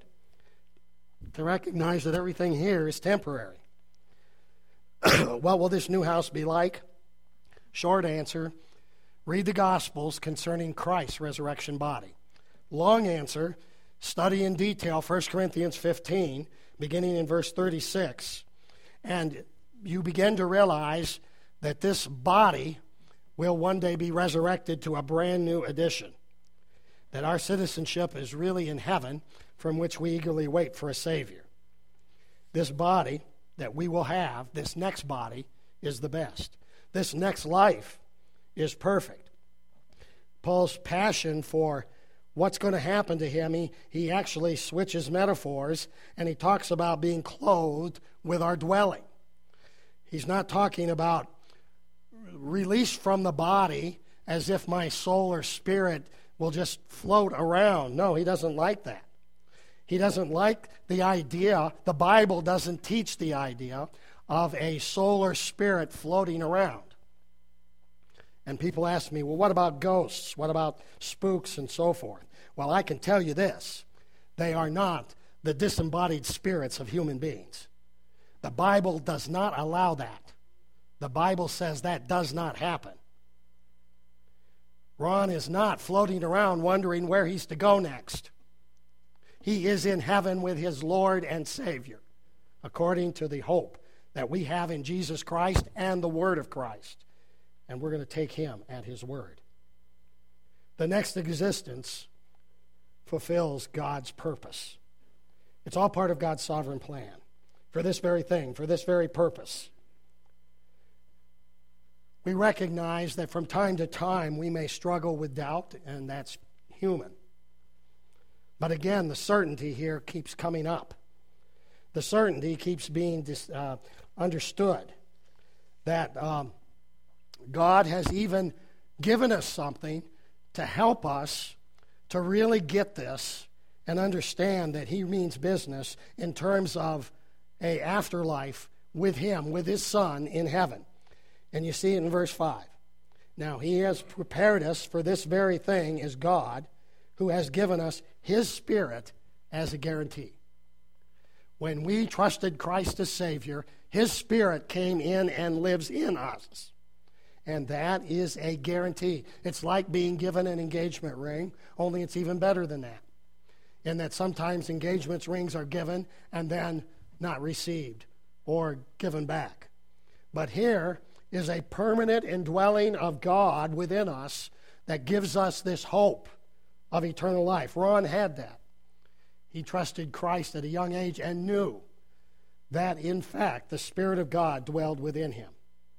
To recognize that everything here is temporary. What will this new house be like? Short answer, read the Gospels concerning Christ's resurrection body. Long answer, study in detail 1 Corinthians 15, beginning in verse 36. And you begin to realize that this body will one day be resurrected to a brand new edition. That our citizenship is really in heaven, from which we eagerly wait for a Savior. This body that we will have, this next body, is the best. This next life is perfect. Paul's passion for what's going to happen to him, he actually switches metaphors, and he talks about being clothed with our dwelling. He's not talking about release from the body as if my soul or spirit will just float around. No, he doesn't like that. He doesn't like the idea, the Bible doesn't teach the idea of a soul or spirit floating around. And people ask me, well, what about ghosts? What about spooks and so forth? Well, I can tell you this. They are not the disembodied spirits of human beings. The Bible does not allow that. The Bible says that does not happen. Ron is not floating around wondering where he's to go next. He is in heaven with his Lord and Savior, according to the hope that we have in Jesus Christ and the Word of Christ. And we're going to take him at his word. The next existence fulfills God's purpose. It's all part of God's sovereign plan for this very thing, for this very purpose. We recognize that from time to time we may struggle with doubt, and that's human. But again, the certainty here keeps coming up. The certainty keeps being understood that God has even given us something to help us to really get this and understand that he means business in terms of an afterlife with him, with his Son in heaven. And you see it in verse 5. Now, he has prepared us for this very thing as God, who has given us his Spirit as a guarantee. When we trusted Christ as Savior, his Spirit came in and lives in us. And that is a guarantee. It's like being given an engagement ring, only it's even better than that. In that sometimes engagement rings are given and then not received or given back. But here is a permanent indwelling of God within us that gives us this hope of eternal life. Ron had that. He trusted Christ at a young age and knew that, in fact, the Spirit of God dwelled within him.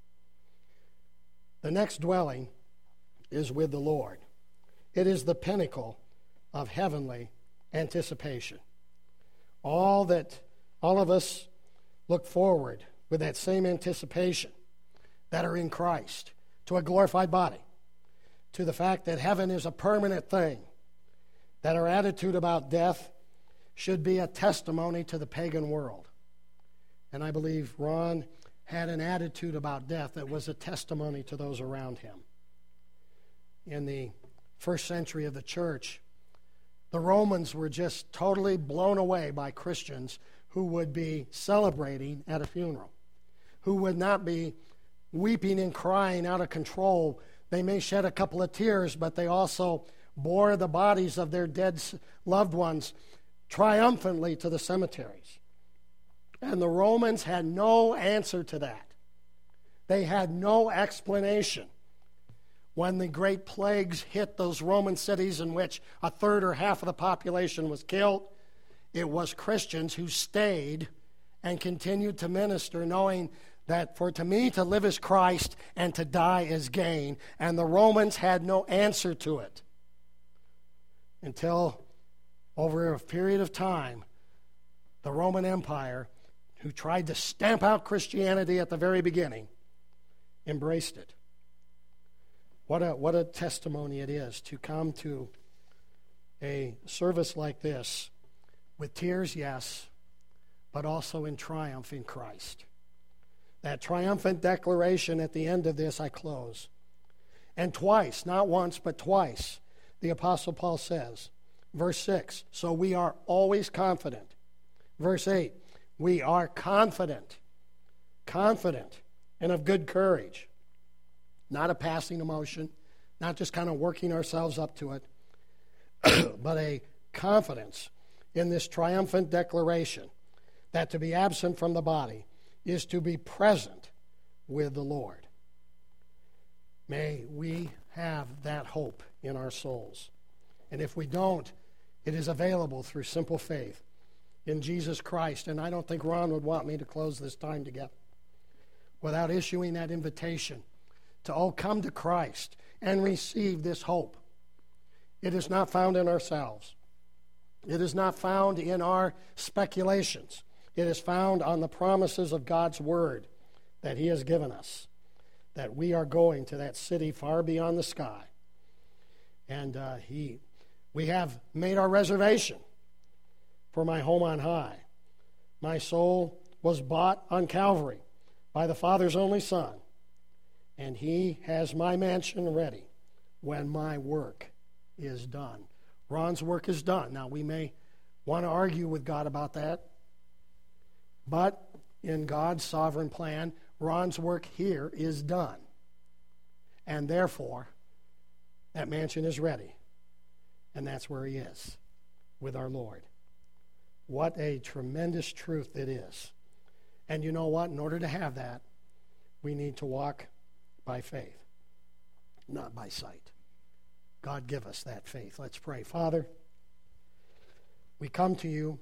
The next dwelling is with the Lord. It is the pinnacle of heavenly anticipation. All of us look forward with that same anticipation that are in Christ to a glorified body, to the fact that heaven is a permanent thing, that our attitude about death should be a testimony to the pagan world. And I believe Ron had an attitude about death that was a testimony to those around him. In the first century of the church, the Romans were just totally blown away by Christians who would be celebrating at a funeral, who would not be weeping and crying out of control. They may shed a couple of tears, but they also bore the bodies of their dead loved ones triumphantly to the cemeteries. And the Romans had no answer to that. They had no explanation. When the great plagues hit those Roman cities in which a third or half of the population was killed, it was Christians who stayed and continued to minister, knowing that to me to live is Christ and to die is gain. And the Romans had no answer to it until, over a period of time, the Roman Empire, who tried to stamp out Christianity at the very beginning, embraced it. What a testimony it is to come to a service like this with tears, yes, but also in triumph in Christ. That triumphant declaration at the end of this, I close. And twice, not once, but twice, the Apostle Paul says, verse 6, so we are always confident. Verse 8, we are confident and of good courage. Not a passing emotion, not just kind of working ourselves up to it, but a confidence in this triumphant declaration that to be absent from the body is to be present with the Lord. May we have that hope in our souls. And if we don't, it is available through simple faith in Jesus Christ. And I don't think Ron would want me to close this time together without issuing that invitation to, come to Christ and receive this hope. It is not found in ourselves. It is not found in our speculations. It is found on the promises of God's Word that He has given us, that we are going to that city far beyond the sky. And we have made our reservation for my home on high. My soul was bought on Calvary by the Father's only Son, and He has my mansion ready when my work is done. Ron's work is done. Now, we may want to argue with God about that, but in God's sovereign plan, Ron's work here is done. And therefore, that mansion is ready. And that's where he is, with our Lord. What a tremendous truth it is. And you know what? In order to have that, we need to walk by faith, not by sight. God, give us that faith. Let's pray. Father, we come to you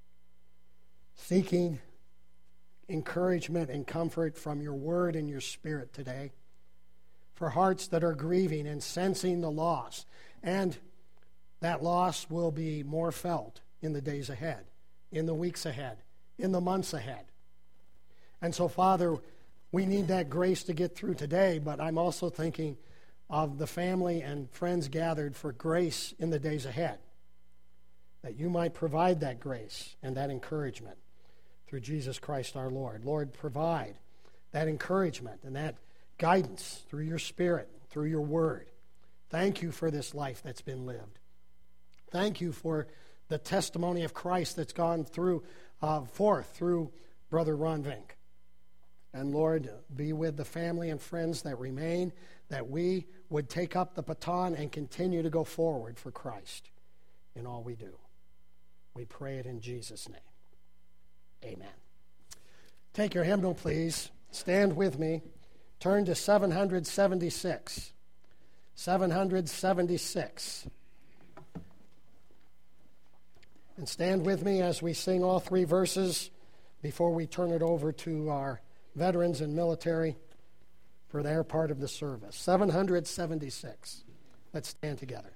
seeking encouragement and comfort from your word and your spirit today for hearts that are grieving and sensing the loss. And that loss will be more felt in the days ahead, in the weeks ahead, in the months ahead. And so, Father, we need that grace to get through today, but I'm also thinking of the family and friends gathered for grace in the days ahead, that you might provide that grace and that encouragement through Jesus Christ our Lord. Lord, provide that encouragement and that guidance through your Spirit, through your word. Thank you for this life that's been lived. Thank you for the testimony of Christ that's gone forth through Brother Ron Vink. And Lord, be with the family and friends that remain, that we would take up the baton and continue to go forward for Christ in all we do. We pray it in Jesus' name. Amen. Take your hymnal, please. Stand with me. Turn to 776. 776. And stand with me as we sing all three verses before we turn it over to our veterans and military for their part of the service. 776. Let's stand together.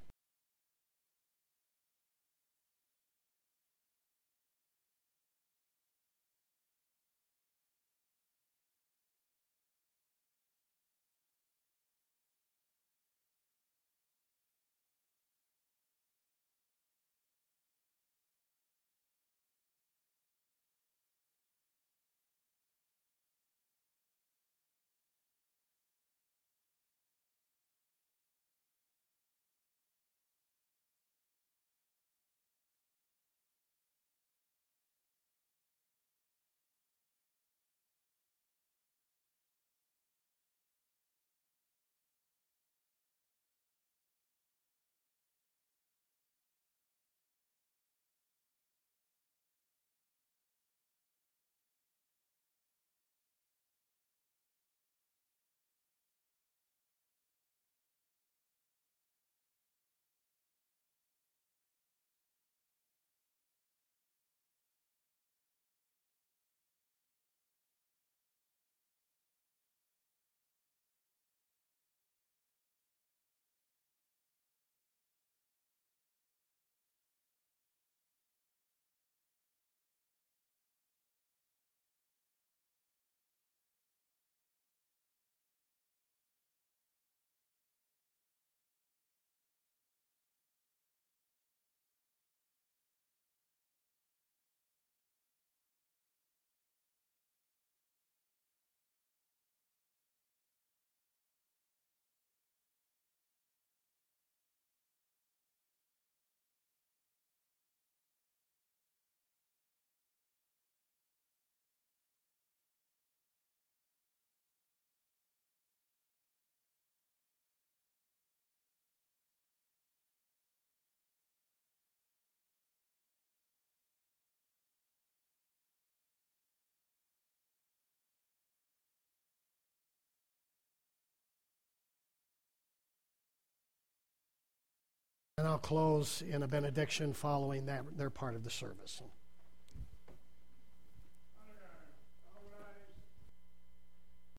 And I'll close in a benediction following their part of the service.